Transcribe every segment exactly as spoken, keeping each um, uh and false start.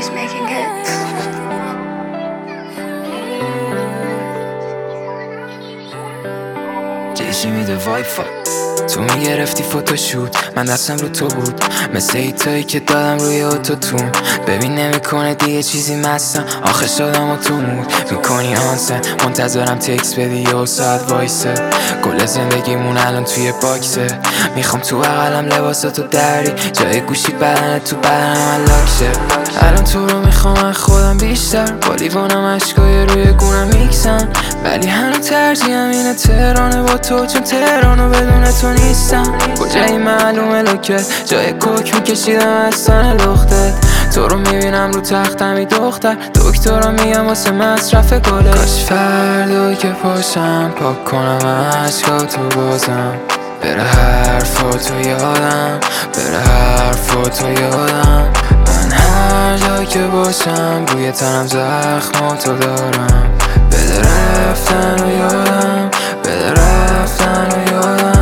always making hits. جیشی میده وای فا تو میگرفتی فوتوشوت، من دستم رو تو بود مثل ایتایی که دادم روی اوتوتون. ببین نمیکنه دیگه چیزی مستم، آخه شدم و تو مود میکنی آنسن. منتظرم تکس بدی یه ساعت وایسه، کل زندگیمون الان توی باکسه. میخوام تو بغلم لباساتو دری، جای گوشی بدنه تو بدنم الاکشه. الان تو رو میخوام از خودم بیشتر، با لیوانم عشقای روی گونم میکسن، ولی هنو ترجیحم اینه تهرانه با تو، چون تهرانو بدون تو نیستم. کجایی معلومه لوکت، جای کوک میکشیدم از تن لختت. تو رو میبینم رو تختمی دختر، دکترا میگم واسه مصرف گله. کاش فردا که پاشم پاک کنم عشقاتو بازم، بره حرفاتو یادم، بره حرفاتو یادم. من هر جا که باشم بوی تنم زخماتو دارم، بده رفتن رو یادم، بده رفتن رو یادم.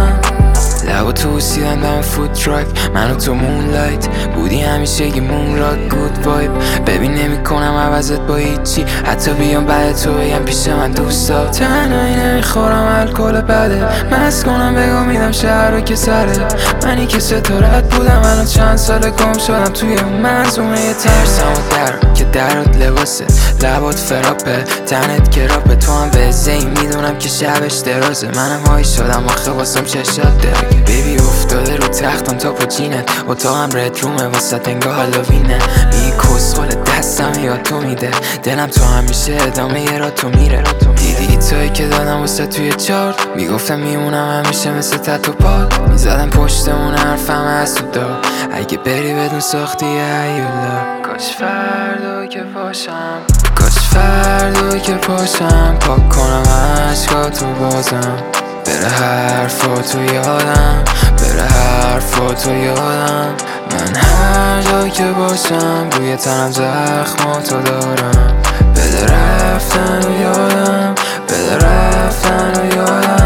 لبا تو سیدن دم فود تراک، من و تو مونلایت بودی همیشه یه مون راک گود وایب. ببین نمی کنم عوضت با هیچی، حتی بیام بعد تو بگم پیش من دوستا. تنهایی نمیخورم الکل بده، مست کنم بگم میدم شهر رو که سره. منی که ستارت بودم الان چند سال گم شدم توی اون منظومه یه ترسم و در که درات لباسه، لبات فراپه، تنت کراپه. تو هم به زی میدونم که شبش درازه، منم هایی شدم آخه واسم چشات داره. بیبی افتاده رو تختم تا پا جینت، اتاقم رد رومه واسه انگاه هالووینه. میگی کسخال دستم یاد تو میده، دلم تو همیشه ادامه یه را تو میره. دیدی ایتایی که دادم واسه توی چارت، میگفتم میمونم همیشه مثل تتو پاد. میزدم پشتمون حرفم از تو دار، اگه بری بدون ساختی ایولا. کاش فردا که پاشم، کاش فردا که پاشم پاک کنم عشقاتو بازم، بره حرفاتو یادم، بره حرفاتو یادم. من هر جا که باشم بوی تنم زخماتو دارم، بده رفتن رو یادم، بده رفتن رو یادم.